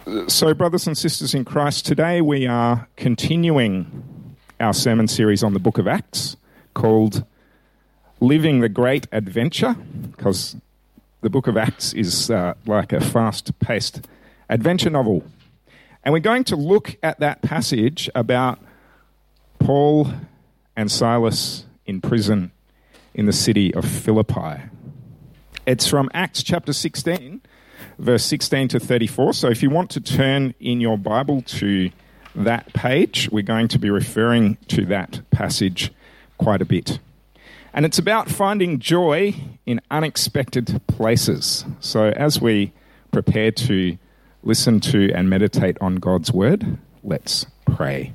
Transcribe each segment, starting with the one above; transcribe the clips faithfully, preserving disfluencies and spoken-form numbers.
So, brothers and sisters in Christ, today we are continuing our sermon series on the book of Acts called Living the Great Adventure, because the book of Acts is uh, like a fast-paced adventure novel. And we're going to look at that passage about Paul and Silas in prison in the city of Philippi. It's from Acts chapter sixteen, verse sixteen to thirty-four. So if you want to turn in your Bible to that page, we're going to be referring to that passage quite a bit. And it's about finding joy in unexpected places. So as we prepare to listen to and meditate on God's word, let's pray.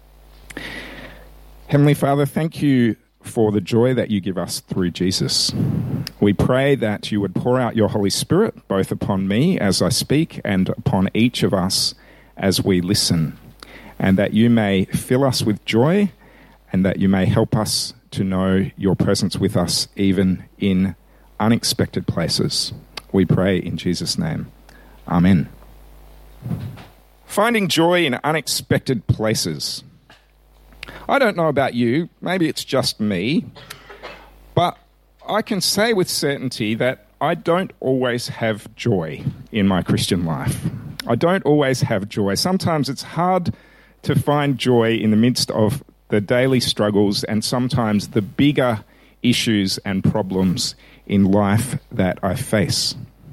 Heavenly Father, thank you for the joy that you give us through Jesus. We pray that you would pour out your Holy Spirit both upon me as I speak and upon each of us as we listen, and that you may fill us with joy and that you may help us to know your presence with us even in unexpected places. We pray in Jesus' name. Amen. Finding joy in unexpected places. I don't know about you, maybe it's just me, but I can say with certainty that I don't always have joy in my Christian life. I don't always have joy. Sometimes it's hard to find joy in the midst of the daily struggles and sometimes the bigger issues and problems in life that I face.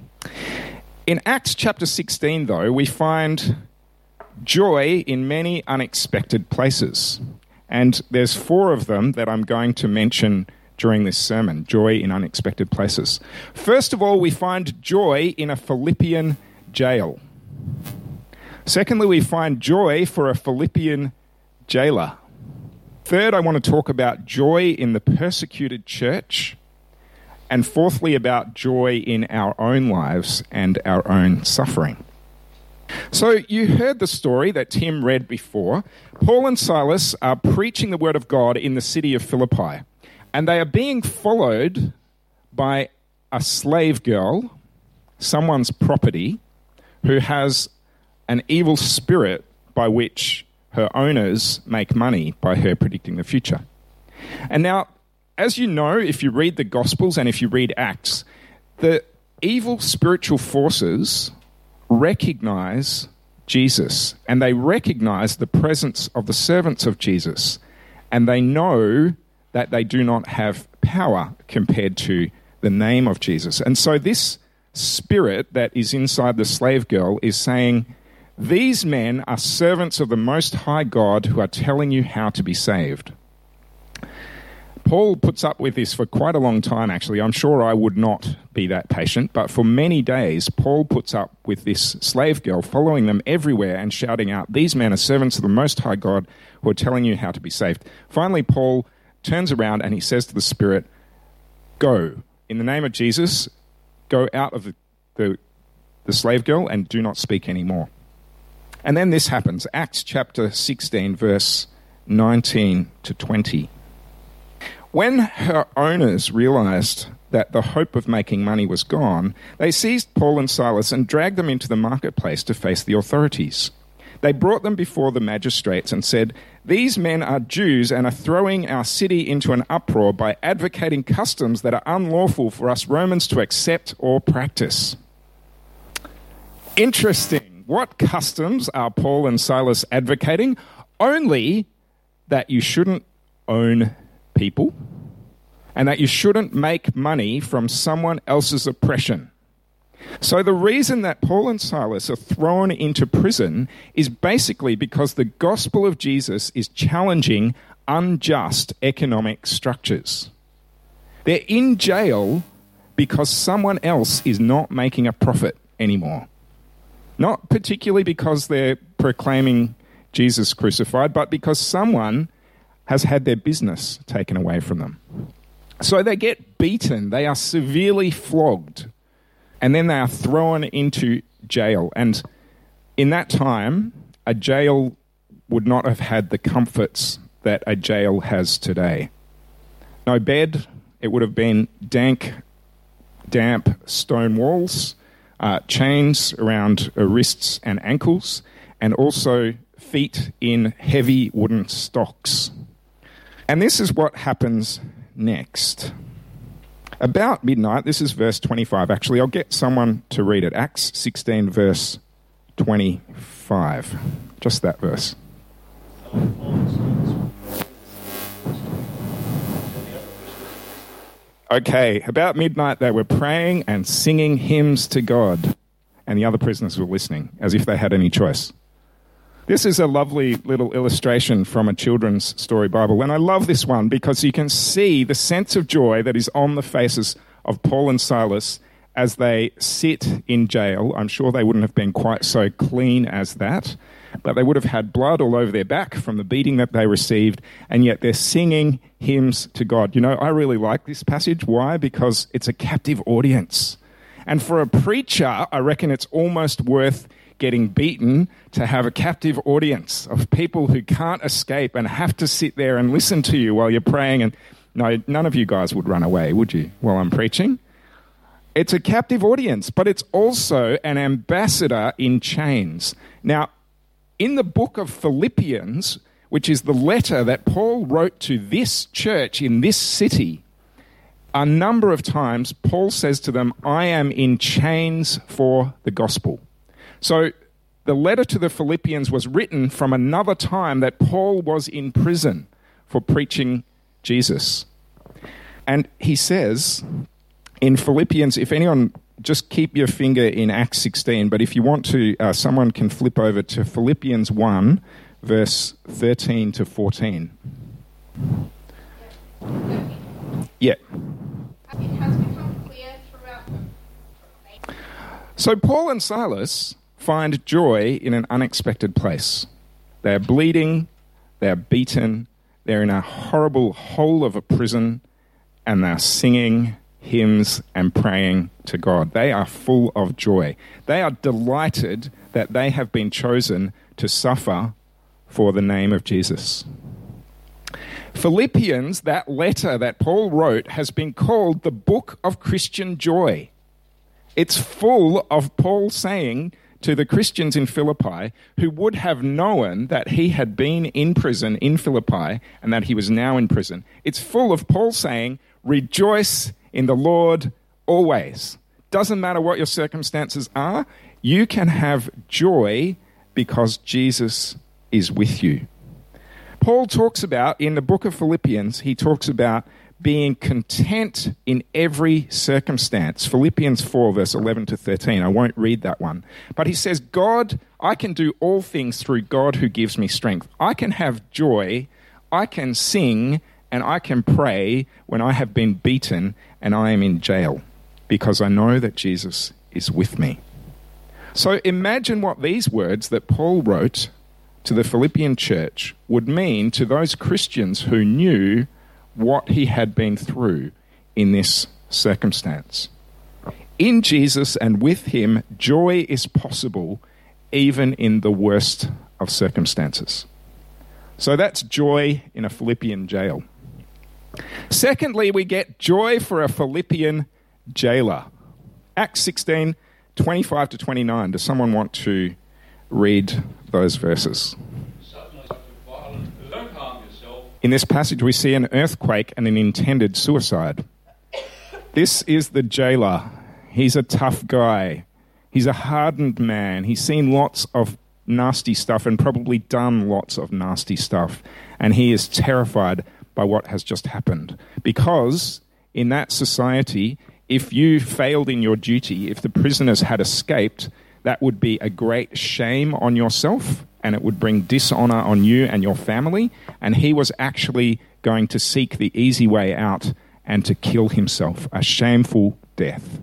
In Acts chapter sixteen, though, we find joy in many unexpected places. And there's four of them that I'm going to mention during this sermon, joy in unexpected places. First of all, we find joy in a Philippian jail. Secondly, we find joy for a Philippian jailer. Third, I want to talk about joy in the persecuted church. And fourthly, about joy in our own lives and our own suffering. So you heard the story that Tim read before. Paul and Silas are preaching the word of God in the city of Philippi, and they are being followed by a slave girl, someone's property, who has an evil spirit by which her owners make money by her predicting the future. And now, as you know, if you read the Gospels and if you read Acts, the evil spiritual forces recognize Jesus, and they recognize the presence of the servants of Jesus, and they know that they do not have power compared to the name of Jesus. And so this spirit that is inside the slave girl is saying, these men are servants of the Most High God who are telling you how to be saved. Paul puts up with this for quite a long time, actually. I'm sure I would not be that patient, but for many days, Paul puts up with this slave girl, following them everywhere and shouting out, these men are servants of the Most High God who are telling you how to be saved. Finally, Paul turns around and he says to the spirit, go, in the name of Jesus, go out of the, the, the slave girl and do not speak anymore. And then this happens, Acts chapter sixteen, verse nineteen to twenty. When her owners realized that the hope of making money was gone, they seized Paul and Silas and dragged them into the marketplace to face the authorities. They brought them before the magistrates and said, these men are Jews and are throwing our city into an uproar by advocating customs that are unlawful for us Romans to accept or practice. Interesting. What customs are Paul and Silas advocating? Only that you shouldn't own people, and that you shouldn't make money from someone else's oppression. So the reason that Paul and Silas are thrown into prison is basically because the gospel of Jesus is challenging unjust economic structures. They're in jail because someone else is not making a profit anymore. Not particularly because they're proclaiming Jesus crucified, but because someone has had their business taken away from them. So they get beaten, they are severely flogged, and then they are thrown into jail. And in that time, a jail would not have had the comforts that a jail has today. No bed, it would have been dank, damp stone walls, uh, chains around uh, wrists and ankles, and also feet in heavy wooden stocks. And this is what happens next. About midnight, this is verse twenty-five. Actually, I'll get someone to read it. Acts sixteen, verse twenty-five. Just that verse. Okay, about midnight they were praying and singing hymns to God, and the other prisoners were listening, as if they had any choice. This is a lovely little illustration from a children's story Bible, and I love this one because you can see the sense of joy that is on the faces of Paul and Silas as they sit in jail. I'm sure they wouldn't have been quite so clean as that, but they would have had blood all over their back from the beating that they received, and yet they're singing hymns to God. You know, I really like this passage. Why? Because it's a captive audience. And for a preacher, I reckon it's almost worth getting beaten to have a captive audience of people who can't escape and have to sit there and listen to you while you're praying. And no, none of you guys would run away, would you, while I'm preaching? It's a captive audience, but it's also an ambassador in chains. Now, in the book of Philippians, which is the letter that Paul wrote to this church in this city, a number of times Paul says to them, I am in chains for the gospel. So the letter to the Philippians was written from another time that Paul was in prison for preaching Jesus. And he says in Philippians, if anyone, just keep your finger in Acts sixteen, but if you want to, uh, someone can flip over to Philippians one, verse thirteen to fourteen. Yeah. It has become clear throughout the... So Paul and Silas find joy in an unexpected place. They're bleeding, they're beaten, they're in a horrible hole of a prison, and they're singing hymns and praying to God. They are full of joy. They are delighted that they have been chosen to suffer for the name of Jesus. Philippians, that letter that Paul wrote, has been called the book of Christian joy. It's full of Paul saying to the Christians in Philippi who would have known that he had been in prison in Philippi and that he was now in prison. It's full of Paul saying, rejoice in the Lord always. Doesn't matter what your circumstances are, you can have joy because Jesus is with you. Paul talks about, in the book of Philippians, he talks about being content in every circumstance. Philippians four, verse eleven to thirteen. I won't read that one. But he says, God, I can do all things through God who gives me strength. I can have joy, I can sing, and I can pray when I have been beaten and I am in jail because I know that Jesus is with me. So imagine what these words that Paul wrote to the Philippian church would mean to those Christians who knew what he had been through in this circumstance. In Jesus and with him, joy is possible even in the worst of circumstances. So that's joy in a Philippian jail. Secondly, we get joy for a Philippian jailer. Acts sixteen, twenty-five to twenty-nine. Does someone want to read those verses? In this passage, we see an earthquake and an intended suicide. This is the jailer. He's a tough guy. He's a hardened man. He's seen lots of nasty stuff and probably done lots of nasty stuff. And he is terrified by what has just happened. Because in that society, if you failed in your duty, if the prisoners had escaped, that would be a great shame on yourself, and it would bring dishonor on you and your family. And he was actually going to seek the easy way out and to kill himself, a shameful death.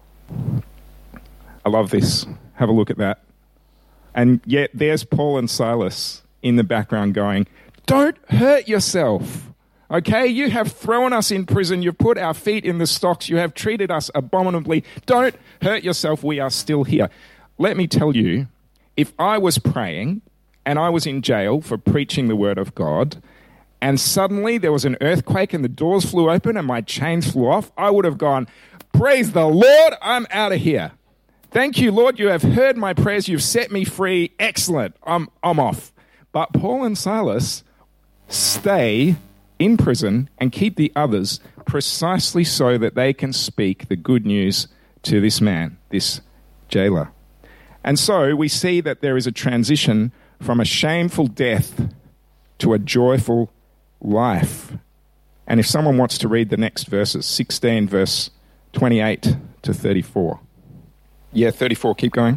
I love this. Have a look at that. And yet there's Paul and Silas in the background going, don't hurt yourself. Okay, you have thrown us in prison. You've put our feet in the stocks. You have treated us abominably. Don't hurt yourself. We are still here. Let me tell you, if I was praying and I was in jail for preaching the word of God, and suddenly there was an earthquake and the doors flew open and my chains flew off, I would have gone, praise the Lord, I'm out of here. Thank you, Lord, you have heard my prayers, you've set me free. Excellent, I'm, I'm off. But Paul and Silas stay in prison and keep the others precisely so that they can speak the good news to this man, this jailer. And so we see that there is a transition from a shameful death to a joyful life. And if someone wants to read the next verses, sixteen, verse twenty-eight to thirty-four. Yeah, thirty-four, keep going.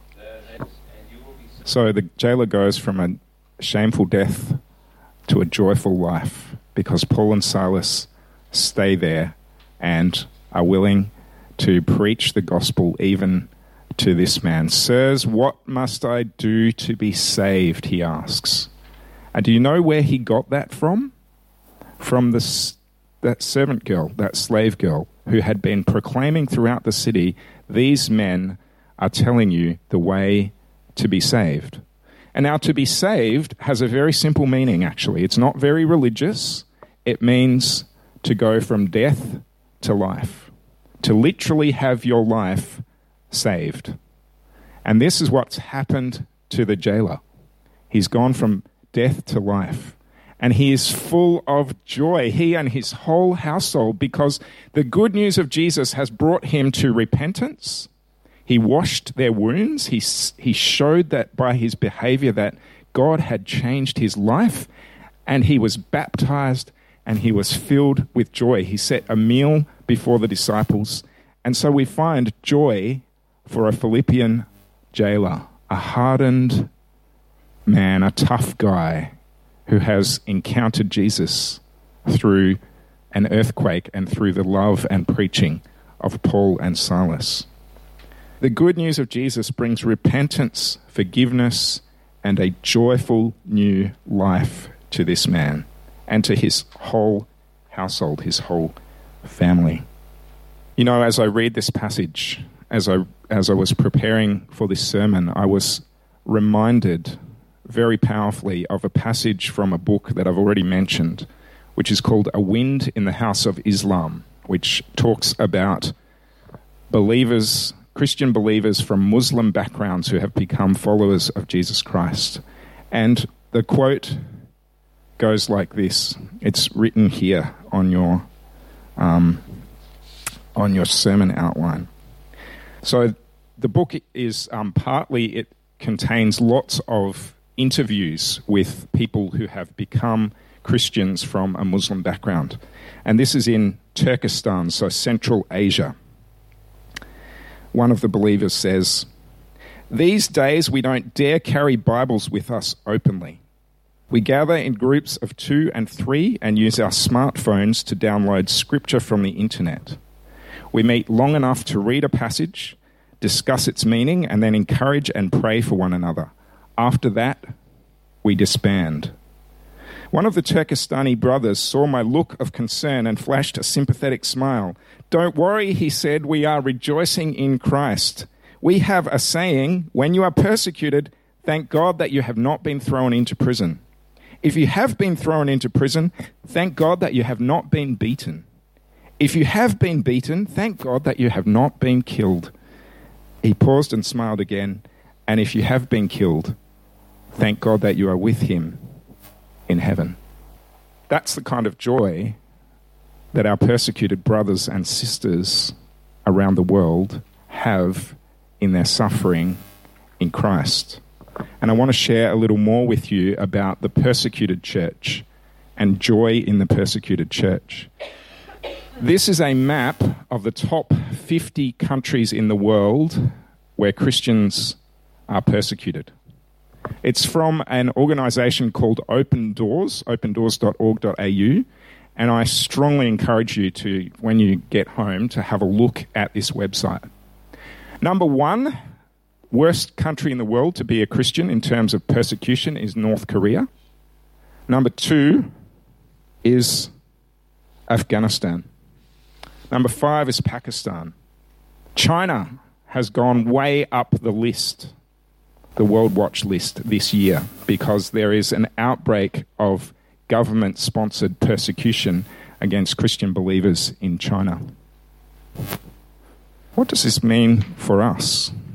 So the jailer goes from a shameful death to a joyful life because Paul and Silas stay there and are willing to preach the gospel even to this man. Sirs, what must I do to be saved, he asks. And do you know where he got that from? From this, that servant girl, that slave girl, who had been proclaiming throughout the city, these men are telling you the way to be saved. And now to be saved has a very simple meaning, actually. It's not very religious. It means to go from death to life, to literally have your life saved. And this is what's happened to the jailer. He's gone from death to life. And he is full of joy, he and his whole household, because the good news of Jesus has brought him to repentance. He washed their wounds. He, he showed that by his behavior that God had changed his life, and he was baptized and he was filled with joy. He set a meal before the disciples. And so we find joy for a Philippian jailer, a hardened man, a tough guy who has encountered Jesus through an earthquake and through the love and preaching of Paul and Silas. The good news of Jesus brings repentance, forgiveness, and a joyful new life to this man and to his whole household, his whole family. You know, as I read this passage, as I as I was preparing for this sermon, I was reminded very powerfully of a passage from a book that I've already mentioned, which is called A Wind in the House of Islam, which talks about believers, Christian believers from Muslim backgrounds who have become followers of Jesus Christ. And the quote goes like this. It's written here on your um, on your sermon outline. So the book is um, partly, it contains lots of interviews with people who have become Christians from a Muslim background. And this is in Turkestan, so Central Asia. One of the believers says, "These days we don't dare carry Bibles with us openly. We gather in groups of two and three and use our smartphones to download scripture from the internet. We meet long enough to read a passage, discuss its meaning, and then encourage and pray for one another. After that, we disband." One of the Turkestani brothers saw my look of concern and flashed a sympathetic smile. "Don't worry," he said, "we are rejoicing in Christ. We have a saying, when you are persecuted, thank God that you have not been thrown into prison. If you have been thrown into prison, thank God that you have not been beaten. If you have been beaten, thank God that you have not been killed." He paused and smiled again. "And if you have been killed, thank God that you are with him in heaven." That's the kind of joy that our persecuted brothers and sisters around the world have in their suffering in Christ. And I want to share a little more with you about the persecuted church and joy in the persecuted church. This is a map of the top fifty countries in the world where Christians are persecuted. It's from an organization called Open Doors, open doors dot org dot a u, and I strongly encourage you to, when you get home, to have a look at this website. Number one, worst country in the world to be a Christian in terms of persecution is North Korea. Number two is Afghanistan. Number five is Pakistan. China has gone way up the list, the World Watch list this year, because there is an outbreak of government-sponsored persecution against Christian believers in China. What does this mean for us?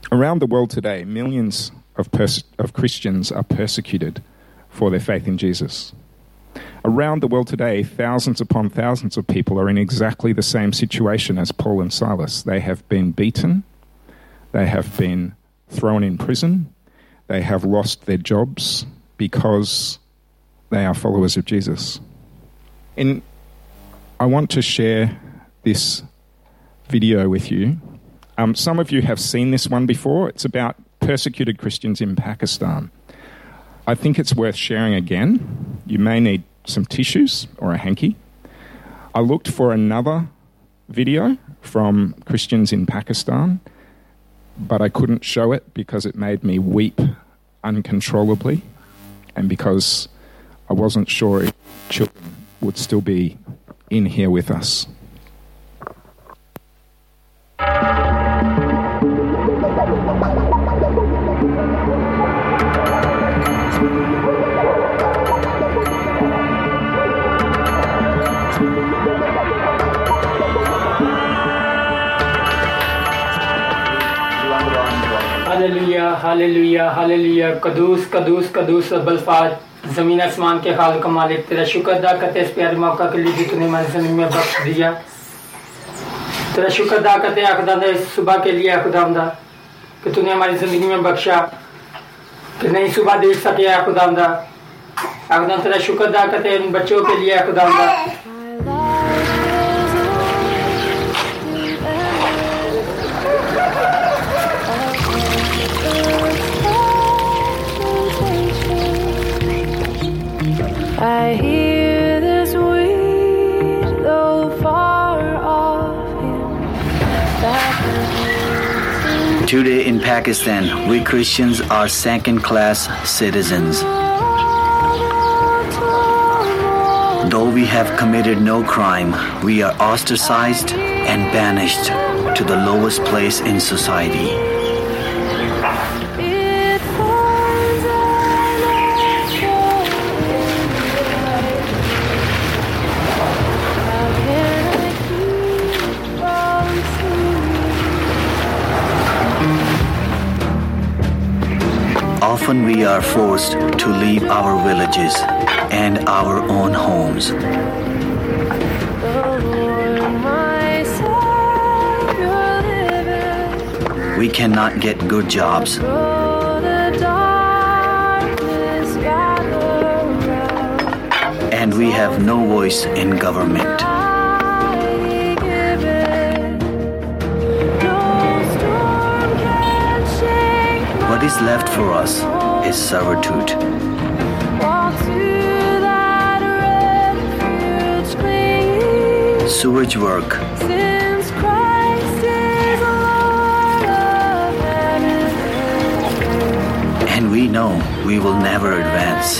Around the world today, millions of, pers- of Christians are persecuted for their faith in Jesus. Around the world today, thousands upon thousands of people are in exactly the same situation as Paul and Silas. They have been beaten, they have been thrown in prison, they have lost their jobs because they are followers of Jesus. And I want to share this video with you. Um, some of you have seen this one before. It's about persecuted Christians in Pakistan. I think it's worth sharing again. You may need some tissues or a hanky. I looked for another video from Christians in Pakistan, but I couldn't show it because it made me weep uncontrollably and because I wasn't sure if children would still be in here with us. Hallelujah hallelujah hallelujah कदूस कदूस कदूस बल्फाज ज़मीन आसमान के खालिक मालिक तेरा शुक्र अदा करते इस प्यारे मौका के लिए जो तूने हमारी ज़िंदगी में बख्श दिया। तेरा शुक्र अदा करते हैं खुदावंद इस सुबह के लिए खुदावंद कि तूने हमारी ज़िंदगी में बख्शा कि नई सुबह देख सके खुदावंद। खुदावंद तेरा शुक्र अदा करते हैं इन बच्चों के लिए खुदावंद। I hear the sweet, though far off hymn. Today in Pakistan, we Christians are second-class citizens. Though we have committed no crime, we are ostracized and banished to the lowest place in society. Often we are forced to leave our villages and our own homes. We cannot get good jobs. And we have no voice in government. What is left for us is servitude. Sewage work. And we know we will never advance.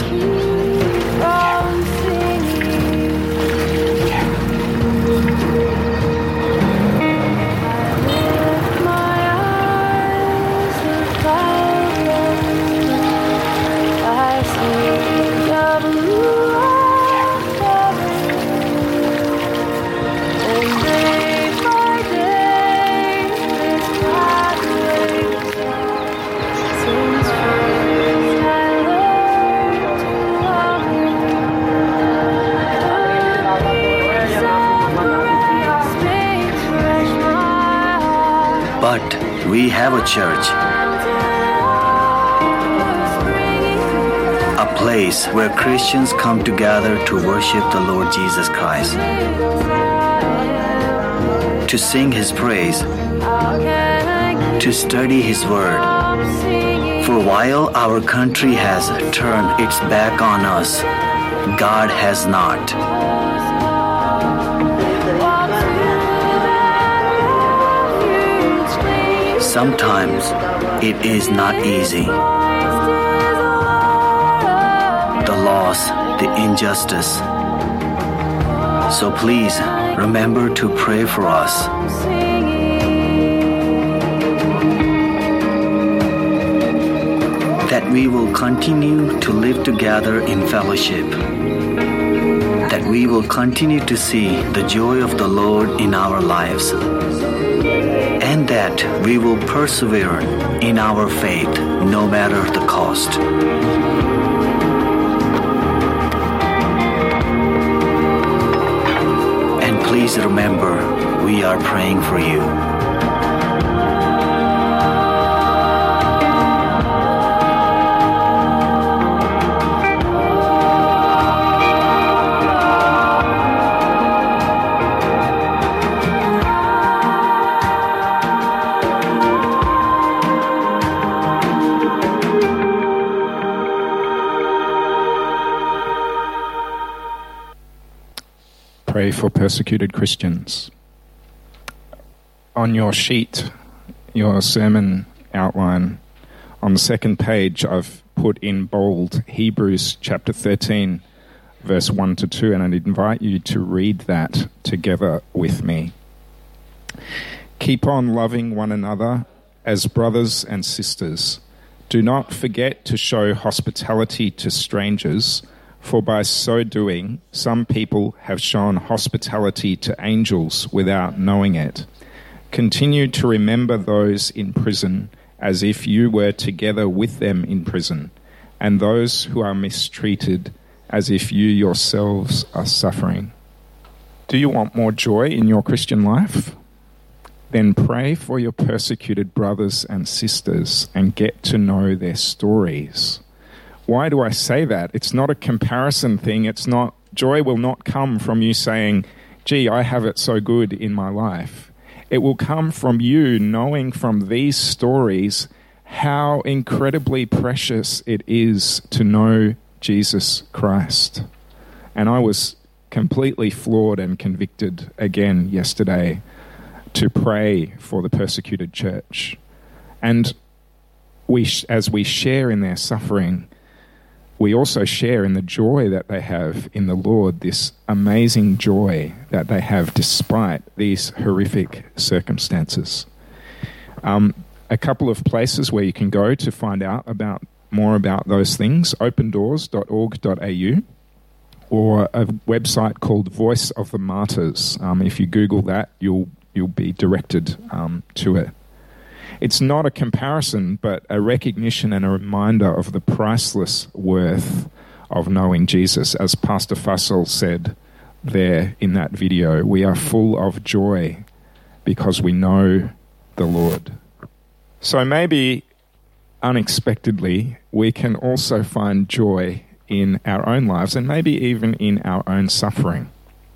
But we have a church, a place where Christians come together to worship the Lord Jesus Christ, to sing His praise, to study His word. For while our country has turned its back on us, God has not. Sometimes it is not easy. The loss, the injustice. So please remember to pray for us. That we will continue to live together in fellowship. That we will continue to see the joy of the Lord in our lives. and that we will persevere in our faith no matter the cost. And please remember, we are praying for you. Pray for persecuted Christians. On your sheet, your sermon outline, on the second page, I've put in bold Hebrews chapter thirteen, verse one to two, and I'd invite you to read that together with me. Keep on loving one another as brothers and sisters. Do not forget to show hospitality to strangers, for by so doing, some people have shown hospitality to angels without knowing it. Continue to remember those in prison as if you were together with them in prison, and those who are mistreated as if you yourselves are suffering. Do you want more joy in your Christian life? Then pray for your persecuted brothers and sisters and get to know their stories. Why do I say that? It's not a comparison thing. It's not, joy will not come from you saying, gee, I have it so good in my life. It will come from you knowing from these stories how incredibly precious it is to know Jesus Christ. And I was completely floored and convicted again yesterday to pray for the persecuted church. And we, as we share in their suffering, we also share in the joy that they have in the Lord, this amazing joy that they have despite these horrific circumstances. Um, a couple of places where you can go to find out about more about those things, open doors dot org dot a u, or a website called Voice of the Martyrs. Um, if you Google that, you'll you'll be directed um, to it. It's not a comparison, but a recognition and a reminder of the priceless worth of knowing Jesus. As Pastor Fassel said there in that video, we are full of joy because we know the Lord. So maybe unexpectedly, we can also find joy in our own lives and maybe even in our own suffering.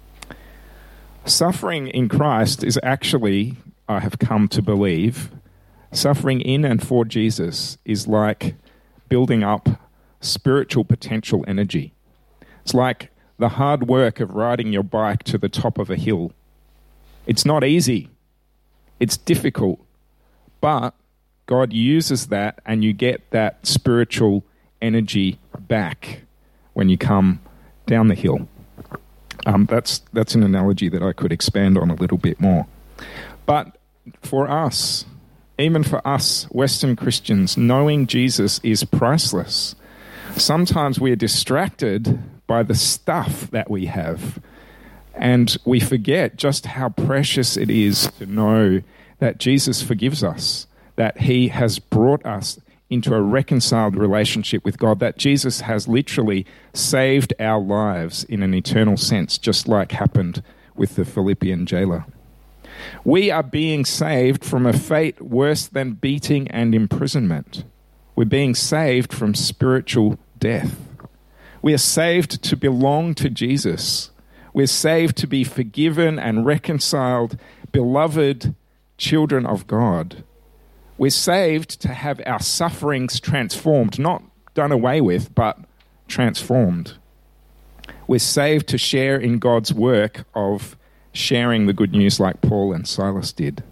Suffering in Christ is actually, I have come to believe, suffering in and for Jesus is like building up spiritual potential energy. It's like the hard work of riding your bike to the top of a hill. It's not easy. It's difficult. But God uses that and you get that spiritual energy back when you come down the hill. Um, that's, that's an analogy that I could expand on a little bit more. But for us, even for us Western Christians, knowing Jesus is priceless. Sometimes we're distracted by the stuff that we have, and we forget just how precious it is to know that Jesus forgives us, that he has brought us into a reconciled relationship with God, that Jesus has literally saved our lives in an eternal sense, just like happened with the Philippian jailer. We are being saved from a fate worse than beating and imprisonment. We're being saved from spiritual death. We are saved to belong to Jesus. We're saved to be forgiven and reconciled, beloved children of God. We're saved to have our sufferings transformed, not done away with, but transformed. We're saved to share in God's work of sharing the good news like Paul and Silas did.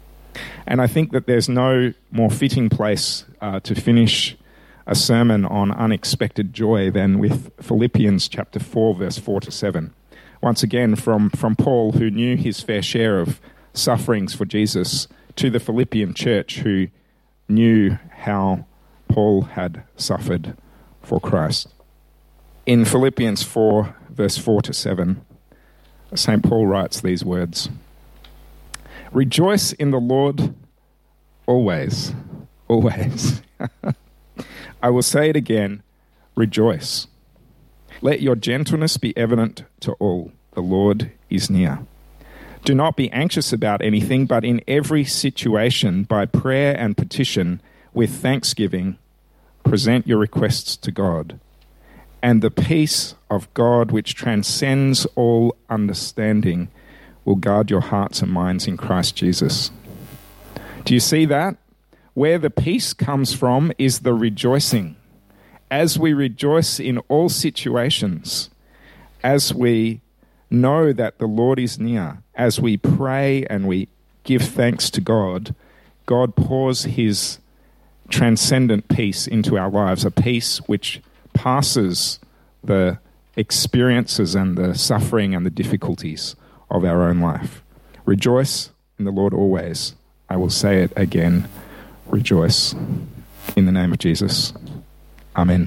And I think that there's no more fitting place uh, to finish a sermon on unexpected joy than with Philippians chapter four, verse four to seven. Once again, from, from Paul, who knew his fair share of sufferings for Jesus, to the Philippian church who knew how Paul had suffered for Christ. In Philippians four, verse four to seven, Saint Paul writes these words: Rejoice in the Lord always. Always. I will say it again. Rejoice. Let your gentleness be evident to all. The Lord is near. Do not be anxious about anything, but in every situation, by prayer and petition, with thanksgiving, present your requests to God. And the peace of God, which transcends all understanding, will guard your hearts and minds in Christ Jesus. Do you see that? Where the peace comes from is the rejoicing. As we rejoice in all situations, as we know that the Lord is near, as we pray and we give thanks to God, God pours his transcendent peace into our lives, a peace which passes the experiences and the suffering and the difficulties of our own life. Rejoice in the Lord always. I will say it again. Rejoice. In the name of Jesus. Amen.